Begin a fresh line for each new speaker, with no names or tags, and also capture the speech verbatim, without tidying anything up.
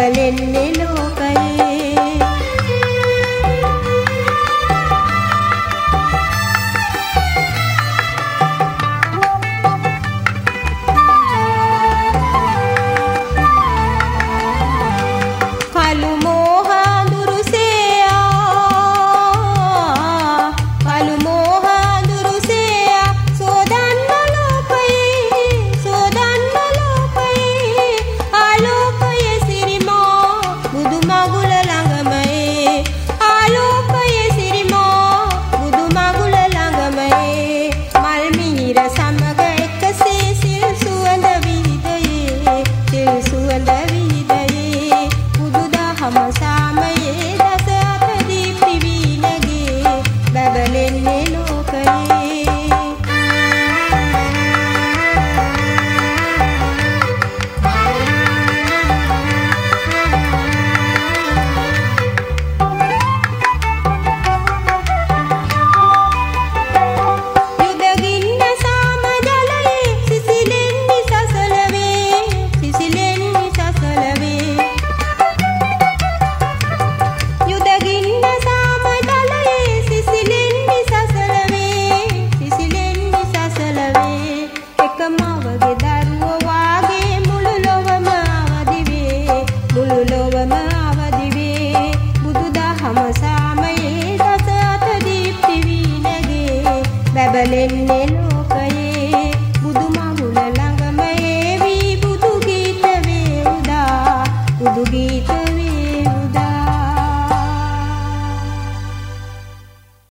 බැබලෙන්නේ ලෝකයේ. කලු මෝහ අඳුරුසේ ආ කලු මෝහ අඳුරුසේ ආ සෝදන්න ලෝකයේ සෝදන්න ලෝකයේ ආලෝකයේ සිරිමා බුදු මගුල ළඟමයේ ආලෝකයේ සිරිමා බුදු මගුල ළඟමයේ මල් මිහිර සමග එකසේ සිල් සුවඳ විහිදයේ සිල් සුවඳ විහිදයේ හම සාමයේ දස අත දීප්ති වීනගේ බැබලෙන්නේ ලෝකයේ. යුදගින්න සාම ජලයේ සිසිලෙන් නිසසල වේ සිසිලෙන් නිසසල වේ යුදගින්න සාම ජලයේ සිසිලෙන් නිසසල වේ සිසිලෙන් නිසසල වේ එක මවගේ දරුවෝ වාගේ මුළු ලොවම අවදි වේ මුළු ලොවම අවදි වේ බුදුදහම සාමයේ දස අත දීප්ති වීනගේ බැබලෙන්නේ